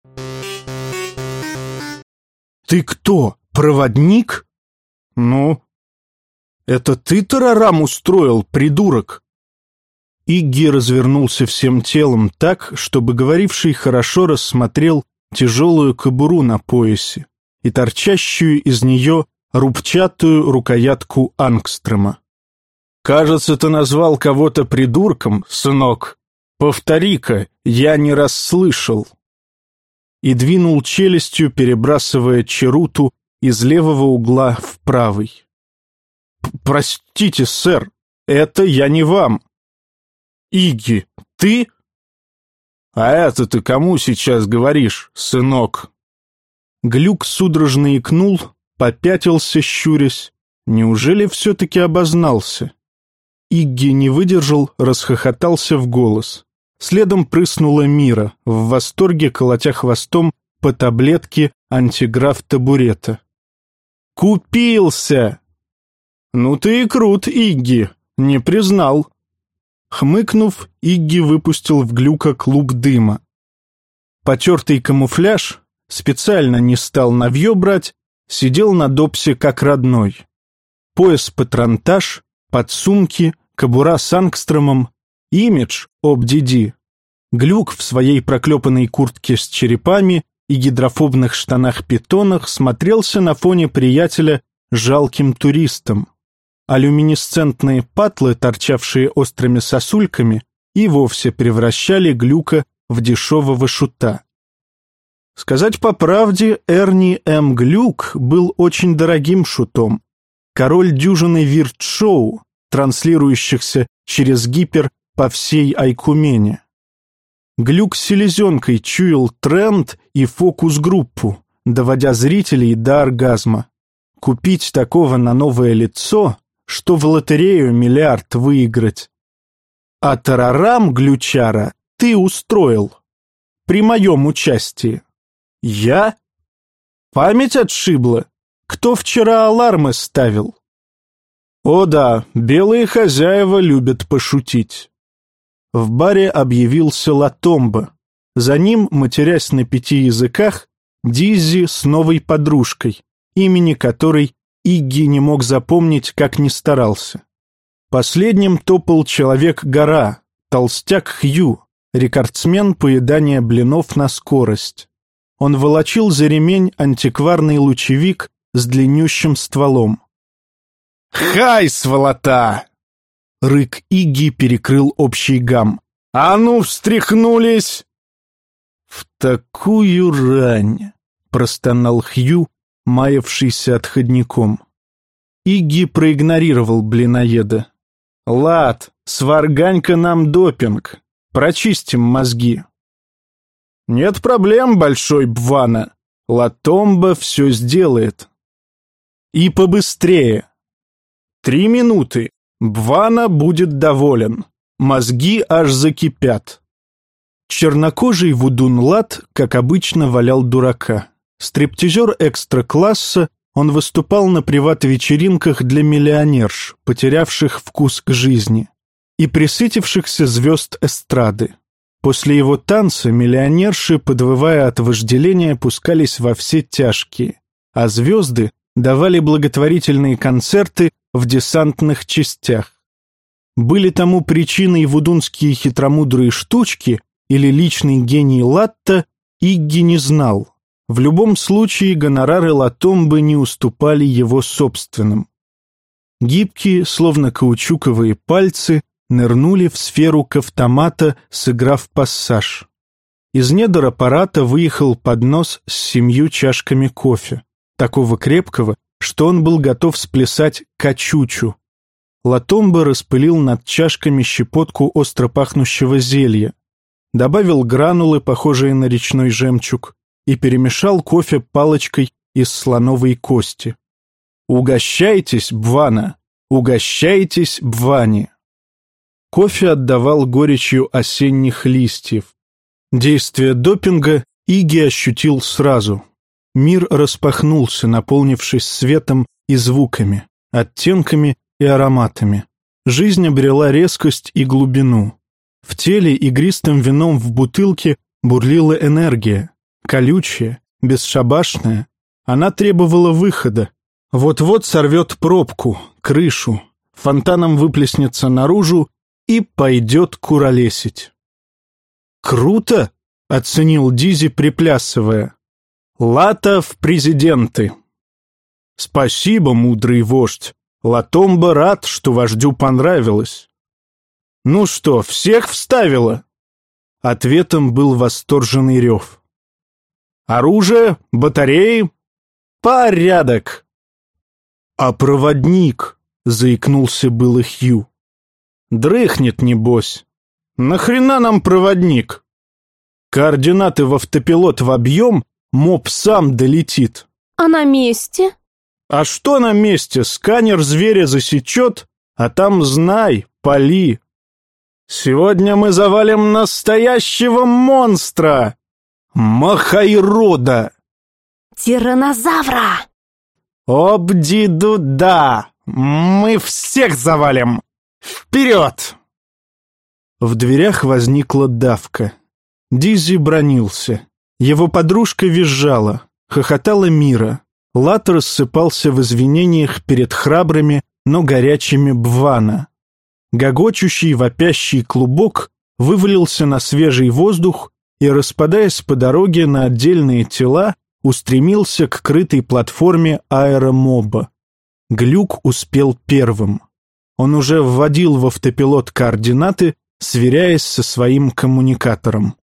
«Ты кто, проводник?» «Ну?» «Это ты тарарам устроил, придурок?» Игги развернулся всем телом так, чтобы говоривший хорошо рассмотрел тяжелую кобуру на поясе и торчащую из нее рубчатую рукоятку ангстрома. «Кажется, ты назвал кого-то придурком, сынок. Повтори-ка, я не расслышал». И двинул челюстью, перебрасывая черуту из левого угла в правый. «Простите, сэр, это я не вам». «Игги, ты?» «А это ты кому сейчас говоришь, сынок?» Глюк судорожно икнул, попятился, щурясь. Неужели все-таки обознался? Игги не выдержал, расхохотался в голос. Следом прыснула Мира, в восторге колотя хвостом по таблетке антиграф табурета. «Купился!» «Ну ты и крут, Игги, не признал». Хмыкнув, Игги выпустил в Глюка клуб дыма. Потертый камуфляж, специально не стал навье брать, сидел на допсе как родной. Пояс-патронтаж, подсумки, кобура с ангстромом, имидж об-диди. Глюк в своей проклепанной куртке с черепами и гидрофобных штанах-питонах смотрелся на фоне приятеля жалким туристом. А люминесцентные патлы, торчавшие острыми сосульками, и вовсе превращали Глюка в дешевого шута. Сказать по правде, Эрни М. Глюк был очень дорогим шутом. Король дюжины вирт-шоу, транслирующихся через гипер по всей Айкумене. Глюк с селезенкой чуял тренд и фокус-группу, доводя зрителей до оргазма. Купить такого на новое лицо, что в лотерею миллиард выиграть. А тарарам, глючара, ты устроил. При моем участии. Я? Память отшибла? Кто вчера алармы ставил? О да, белые хозяева любят пошутить. В баре объявился Латомба. За ним, матерясь на 5 языках, Диззи с новой подружкой, имени которой Игги не мог запомнить, как ни старался. Последним топал человек-гора, толстяк Хью, рекордсмен поедания блинов на скорость. Он волочил за ремень антикварный лучевик с длиннющим стволом. «Хай, сволота!» Рык Игги перекрыл общий гам. «А ну, встряхнулись!» «В такую рань!» — простонал Хью, маявшийся отходником. Игги проигнорировал блиноеда. «Лад, сваргань-ка нам допинг. Прочистим мозги». «Нет проблем, большой Бвана. Латомба все сделает». «И побыстрее. 3 минуты. Бвана будет доволен. Мозги аж закипят». Чернокожий вудун Лад, как обычно, валял дурака. Стриптизер экстра-класса, он выступал на приват-вечеринках для миллионерш, потерявших вкус к жизни, и пресытившихся звезд эстрады. После его танца миллионерши, подвывая от вожделения, пускались во все тяжкие, а звезды давали благотворительные концерты в десантных частях. Были тому причиной вудунские хитромудрые штучки или личный гений Латта, Игги не знал. В любом случае гонорары Латомбы не уступали его собственным. Гибкие, словно каучуковые пальцы, нырнули в сферу кавтомата, сыграв пассаж. Из недр аппарата выехал поднос с 7 чашками кофе, такого крепкого, что он был готов сплясать качучу. Латомба распылил над чашками щепотку остро пахнущего зелья, добавил гранулы, похожие на речной жемчуг, и перемешал кофе палочкой из слоновой кости. «Угощайтесь, Бвана! Угощайтесь, Бване!» Кофе отдавал горечью осенних листьев. Действие допинга Игги ощутил сразу. Мир распахнулся, наполнившись светом и звуками, оттенками и ароматами. Жизнь обрела резкость и глубину. В теле игристым вином в бутылке бурлила энергия. колючая, бесшабашная. Она требовала выхода. Вот-вот сорвет пробку, крышу, фонтаном выплеснется наружу и пойдет куролесить. «Круто!» — оценил Дизи, приплясывая. «Лата в президенты!» «Спасибо, мудрый вождь! Латомба рад, что вождю понравилось!» «Ну что, всех вставило?» Ответом был восторженный рев. «Оружие? Батареи? Порядок!» «А проводник?» — заикнулся было Хью. «Дрыхнет, небось. Нахрена нам проводник? Координаты в автопилот в объем, моб сам долетит». «А на месте?» «А что на месте? Сканер зверя засечет, а там, знай, пали. Сегодня мы завалим настоящего монстра! Махайрода!» «Тираннозавра!» «Обди-дуда! Мы всех завалим! Вперед!» В дверях возникла давка. Дизи бранился. Его подружка визжала, хохотала Мира. Лат рассыпался в извинениях перед храбрыми, но горячими Бвана. Гогочущий, вопящий клубок вывалился на свежий воздух и, распадаясь по дороге на отдельные тела, устремился к крытой платформе аэромоба. Глюк успел первым. Он уже вводил в автопилот координаты, сверяясь со своим коммуникатором.